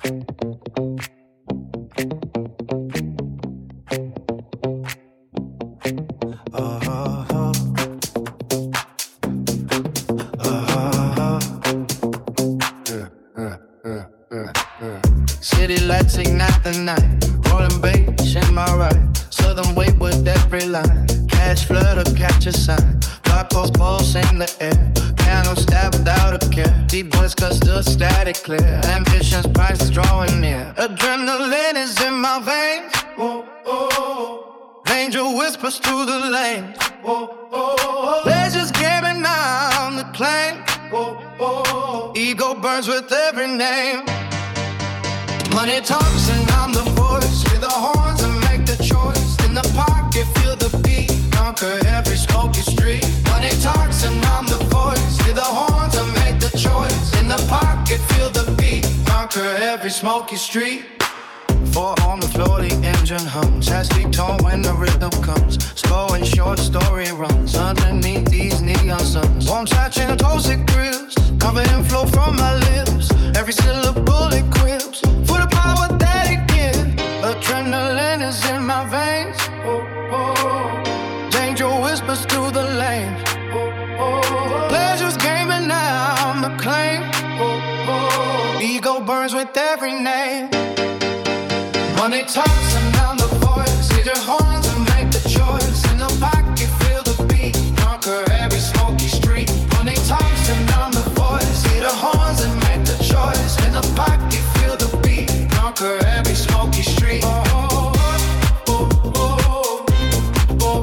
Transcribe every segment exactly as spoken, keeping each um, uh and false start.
City lights ignite the night. Rolling bass in my ride. Southern wave with every line. Cash flood to catch a sign. Dark post pulse in the air. Piano stab without a care. Deep voice cuts the static clear. Ambition's price is drawing near. Adrenaline is in my veins. Whoa, oh, oh. Danger whispers through the lanes. Whoa, oh, oh. Pleasure's gaming now on the claim. Whoa, oh, oh. Ego burns with every name. Money talks and I'm the voice. Hear the horns and make the choice. In the pocket, feel the beat. Conquer every smoky street. Money talks and I'm the voice. Hear the horns and make the choice. In the pocket, feel the beat. Conquer every smoky street. Four on the floor, the engine hums. Has speak tone when the rhythm comes. Slow and short story runs underneath these neon suns. Warm touching toasted grills. Confident flow from my lips. Every syllable it quips. For the power that it gives. Adrenaline is in my veins. Oh, oh. Danger whispers through the lanes. Oh, oh. Pleasure's gaming now, I'm the claim. Oh, oh. Ego burns with every name. Money talks and I'm the voice. Hit your horns and make the choice. In the pocket, feel the beat. Conquer every smoky street. Money talks and I'm the voice. Hit the horns and make the choice. In the pocket, feel the beat. Conquer every smoky street. Oh, oh, oh, oh, oh, oh,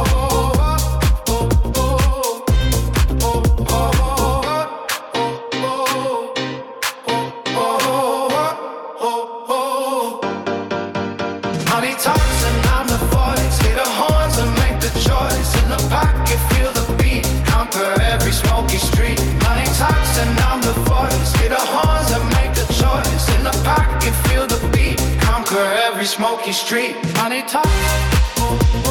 Money talks and I'm the voice. Hear the horns and make the choice. In the pocket, feel the beat. Conquer every smoky street. Money talks and I'm the voice. Hear the horns and make the choice. In the pocket, feel the beat. Conquer every smoky street. Money talks.